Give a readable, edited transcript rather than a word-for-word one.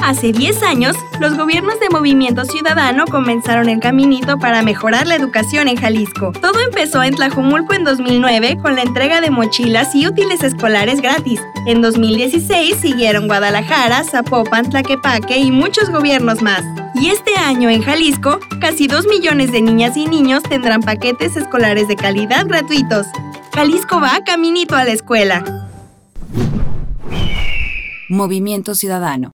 Hace 10 años, los gobiernos de Movimiento Ciudadano comenzaron el caminito para mejorar la educación en Jalisco. Todo empezó en Tlajomulco en 2009 con la entrega de mochilas y útiles escolares gratis. En 2016 siguieron Guadalajara, Zapopan, Tlaquepaque y muchos gobiernos más. Y este año en Jalisco, casi 2 millones de niñas y niños tendrán paquetes escolares de calidad gratuitos. Jalisco va caminito a la escuela. Movimiento Ciudadano.